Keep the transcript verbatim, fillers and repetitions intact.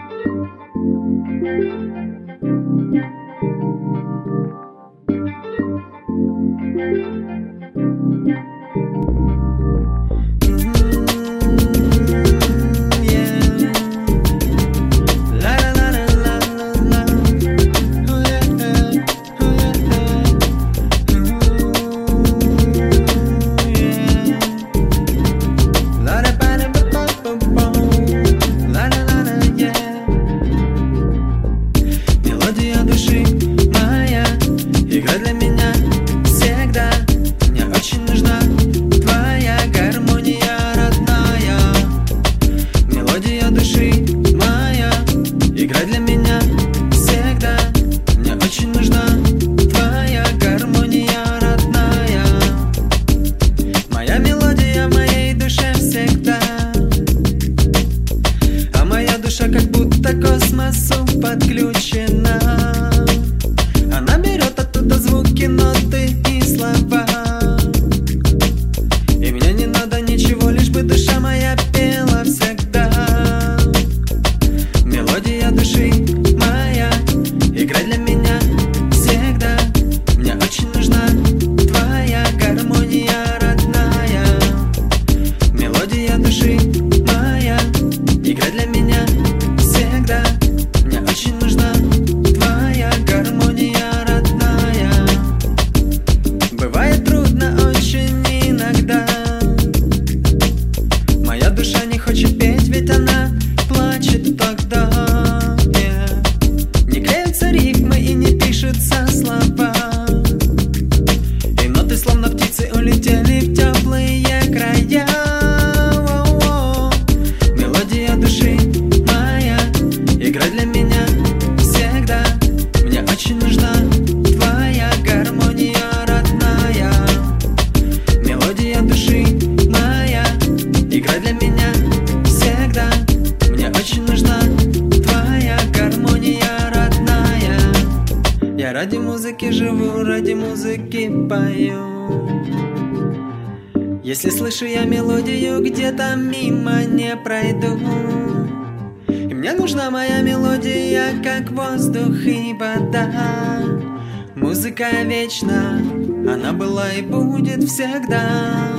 Как будто к космосу подключена. Она берет оттуда звуки, ноты и слова. И мне не надо ничего, лишь бы душа моя пела всегда. Мелодия души моя, играй для меня всегда. Мне очень нужна твоя гармония родная. Мелодия души моя, играй для меня всегда. Мне очень нужна твоя гармония родная. Бывает трудно очень иногда. Моя душа не хочет петь, ведь она плачет тогда. Yeah. Не клеятся рифмы и не пишутся слова. И ноты словно птицы улетели в теплые края. Мелодия души моя, играй для меня всегда. Мне очень нужна твоя гармония родная. Мелодия души моя, играй для меня всегда. Мне очень нужна твоя гармония родная. Я ради музыки живу, ради музыки пою. Если слышу я мелодию, где-то мимо не пройду. И мне нужна моя мелодия, как воздух и вода. Музыка вечна, она была и будет всегда.